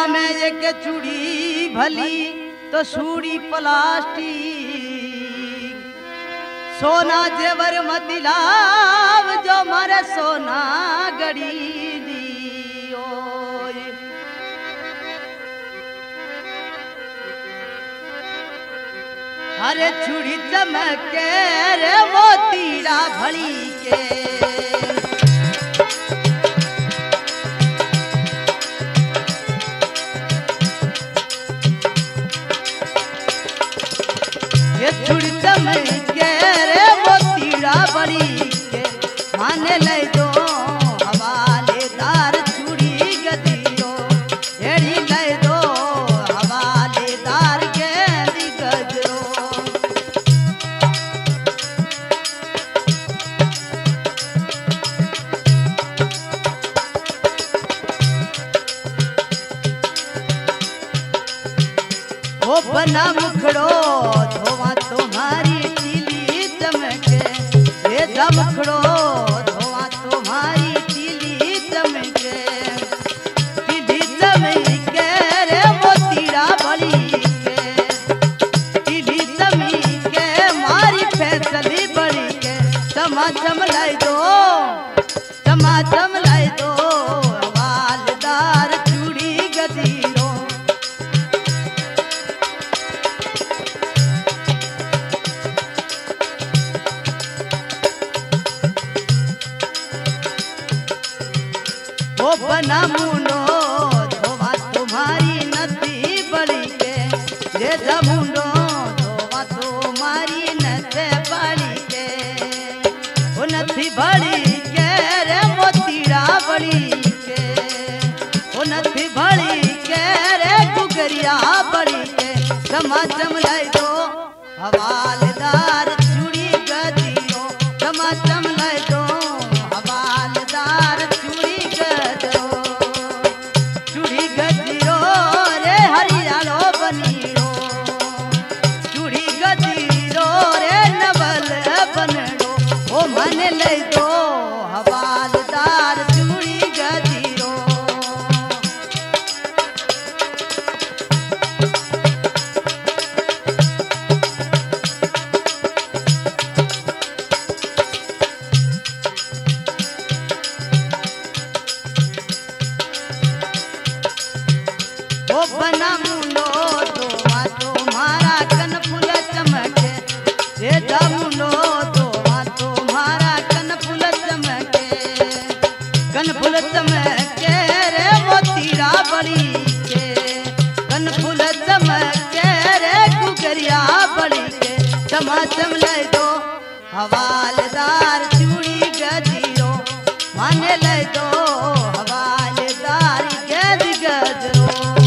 में एक चूड़ी भली तो सूड़ी प्लास्टिक, सोना जेवर मत दिलाव जो मारे सोना गड़ी दियो। अरे चूड़ी चमके रे वो तीरा भली के, ये चूड़ी चमके रे वो तीरा भली के, मान ले दो हवालेदार चूड़ी गदियो, एड़ी ले दो हवालेदार गेंदी गजरो। ओ बना मुखड़ो धोवा तुम्हारी तीली चमके, ये मुखड़ो धोवा तुम्हारी तीली चमके, तीली चमके रे वो तीरा भली के, तीली चमके मारी फैसली बड़ी के, चमाचम लाई दो चमाचम लाई दो हवालदार चूड़ी गदीरो। ओ बना मुंडो धोवा तुम्हारी नथी बड़ी के, ये मुंडो धोवा तुम्हारी नथे बड़ी के, ओ नथी बड़ी के रे मोतीरा बड़ी के, ओ नथी बड़ी के रे गुगरिया बड़ी के, चमाचम लाई दो हवालदार चूड़ी गदियो, चमाचम लाई दो हवालदार चूड़ी गदरो। चूड़ी गदरो रे हरियालो बनीरो, चूड़ी गदरो रे नवल बनड़ो, ओ मन ले दो हवालदार चूड़ी गदरो। ओ बना मुंडो धोवा तुम्हारा कन फूल चमके, ये मुंडो धोवा तुम्हारा कन फूल चमके, कन फूल चमके रे वो तीरा बड़ी के, कन फूल चमके रे गुगरिया बड़ी के, चमाचम ले दो हवालदार चूड़ी गदीरो, माने ले दो हवालदार गेंद गजरो।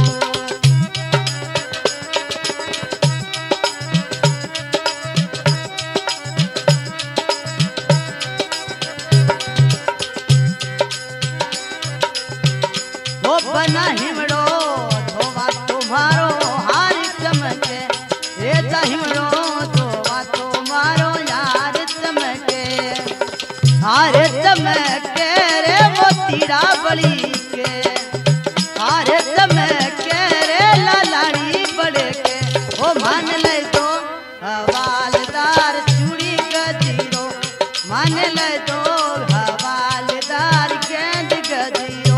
ओ बना हिमड़ो धोवा तुम्हारो हार चमके, ये हिमड़ो धोवा तुम्हारो यार चमके, हार चमके रे वो तीरा बड़ी के, हार चमके रे लालाड़ी बड़े के, ओ मान ले दो हवालदार चूड़ी गदीरो, मान ले दो हवालदार गेंद गदीरो।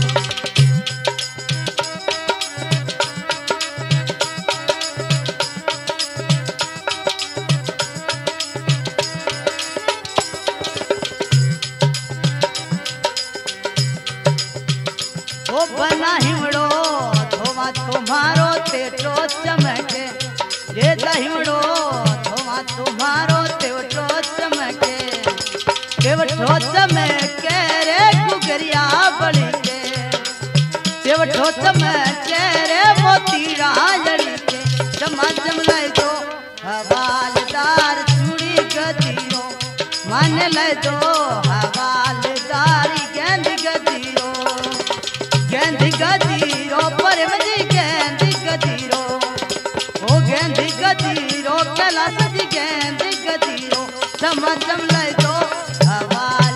ओ बना हिमड़ो धोवा तुम्हारो तेटो चमके, ये हिमड़ो धोवा तुम्हारो तेवटो चमके, तेवटो चमके रे गुगरिया बड़ी के, तेवटो चमके रे मोतीरा लड़ी के, चमाचम लाई दो हवालदार चूड़ी गदीरो, मान ले दो हवालदार गेंद गदीरो। गेंद गदीरो परम जी गेंद गदीरो, ओ गेंद गदीरो कैलाश जी गेंद गदीरो, चमाचम ले दो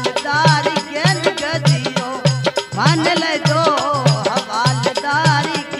हवालदार गेंद गदीरो, मान ले दो हवालदार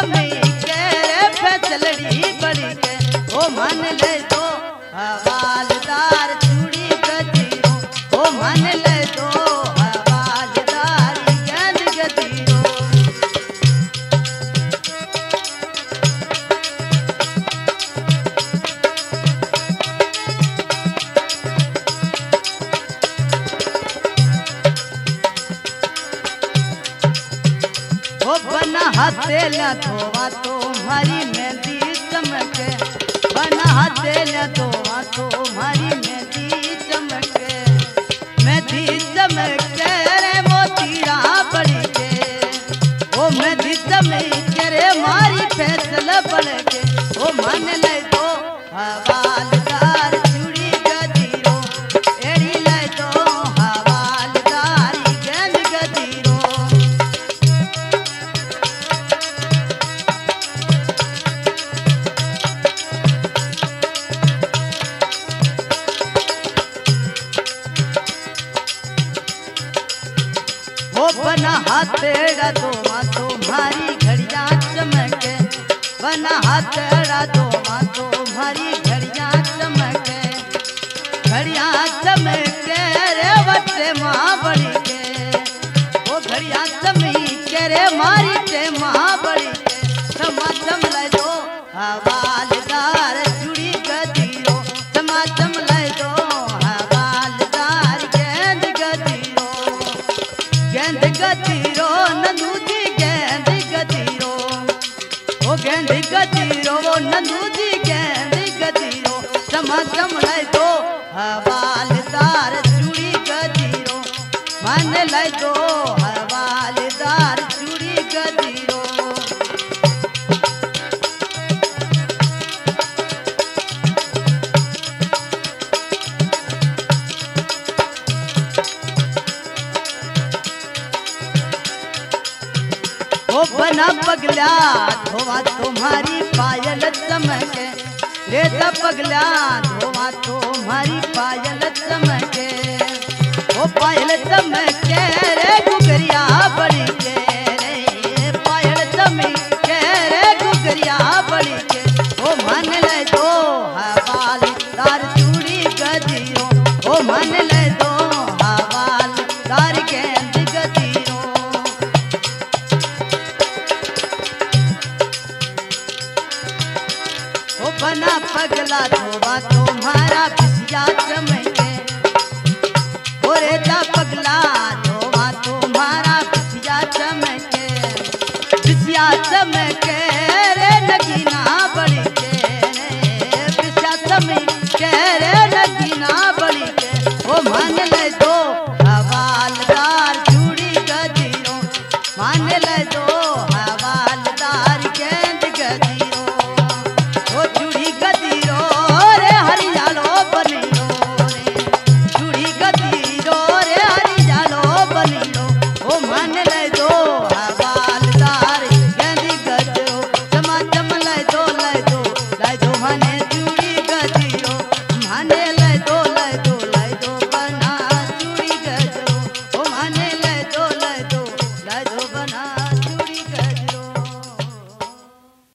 चमके रे फैसलड़ी बड़ी के ओ मान ले दो हवालदार चूड़ी गजीरो ओ मान ले दो हवालदार गेंद गजीरो ओ बना हाथे न धोवा तुम्हारी मेहंदी चमके बना हाथे न धोवा तुम्हारी मेहंदी चमके मेहंदी चमके रे मोतीड़ा बड़ी के ओ मेहंदी चमके रे मारी फैसला बड़ के ओ मान ले दो हवालदार चूड़ी गजीरो एड़ी ले दो हवालदार गेंद गजीरो ओ बना हाथेड़ा धोवा तुम्हारी घड़ियां चमके बना हाथेड़ा धोवा तुम्हारी घड़ियां चमके घड़ियां चमके रे वटे माँ बड़ी के ओ घड़ियां चमके रे मारी ते माँ बड़ी के क्षमा चमले दो हवालदार चूड़ी गजीरो क्षमा चमले दो हवालदार गेंद गजीरो गेंद गजीरो नंदू जी गेंद गजीरो ओ गेंद गजीरो वो नंदू जी गेंद गजीरो क्षमा चमले दो हवालदार चूड़ी गजीरो मान ले दो हवालदार चूड़ी गजीरो ओ बना पगला धोवा तुम्हारी पायल चमके रेता पगला धोवा तुम्हारी पायल चमके ओ पायल चमके रे गुगरिया बड़ी के रे पायल चमके रे गुगरिया बड़ी के ओ मान ले दो हवालदार चूड़ी गजीरो ओ मान ले दो हवालदार गेंद गजीरो ओ बना पगला धोवा तुम्हारा बिसिया चमके ओ रेता पगला धोवा तुम्हारा बिसिया चमके रे नगीना